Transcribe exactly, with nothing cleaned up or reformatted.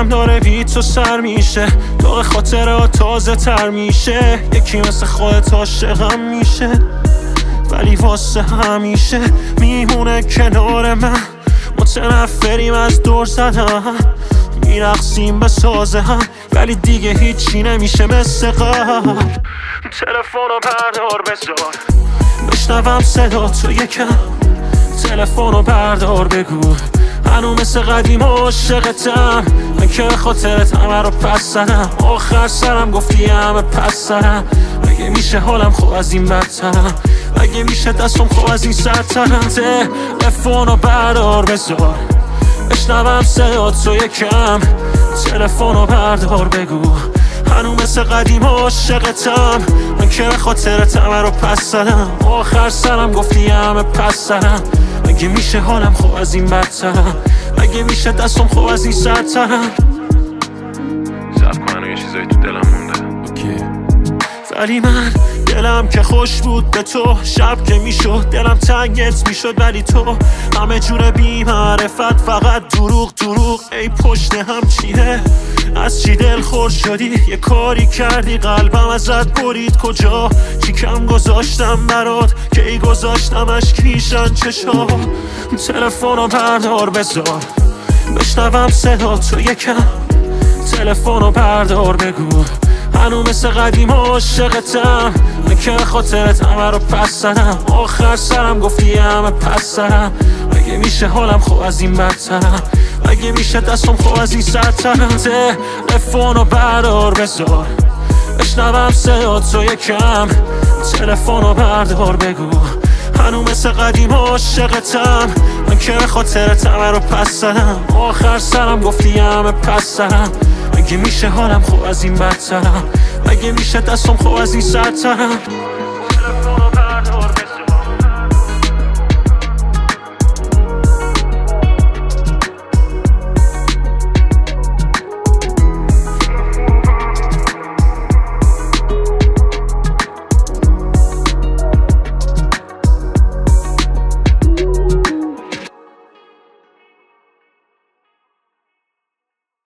دلم داره بی تو سر میشه، داغ خاطره تازه تر میشه. یکی مثل خودت عاشقم میشه، ولی واسه همیشه میمونه کنار من. متنفریم از دور زدن، میرقصیم به سازه هم، ولی دیگه هیچی نمیشه مثل قبل. تلفنو بردار بذار بشنوم صدا تو یکم، تلفنو بردار بگو هنو مثل قدیم عاشقتم. من که خاطرت همه رو پس زدم، آخر سرم گفتی همه پس زدم. مگه میشه حالم خوب از این بدترم، مگه میشه دستم خوب از این سرترم. تلفنو بردار بذار بشنوم صدا تو یکم، تلفنو بردار بگو هنو مثل قدیم عاشقتم. من که خاطرت همه رو پس زدم، آخر سرم گفتی همه پس زدم. مگه میشه حالم خوب از این بدترم، مگه میشه دستم خوب از این سرترم. صبر کن یه چیزایی تو دلم مونده اوکی. ولی من دلم که خوش بود به تو، شب که میشد دلم تنگت میشد، ولی تو همه جور بی معرفت، فقط دروغ دروغ. ای پشت هم چیه، از چی دل خور شدی؟ یه کاری کردی قلبم ازت برید. کجا چی کم گذاشتم برات که ای گذاشتم اشک میشن چشا. تلفنو بردار بذار بشنوم صدا تو یکم، تلفنو بردار بگو هنو مثل قدیم عاشقتم. من که خاطرت همه رو پس زدم، آخر سرم گفتی همه پس زدم. مگه میشه حالم خوب از این بدترم، مگه میشه دستم خوب از این سرترم. تلفنو بردار بذار بشنوم صدا تو یکم، تلفنو بردار بگو هنو مثل قدیم عاشقتم. من که خاطرت همه رو پس زدم، آخر سرم گفتی همه پس زدم. مگه میشه حالم خوب از این بدترم، مگه میشه دستم خوب از این سرترم.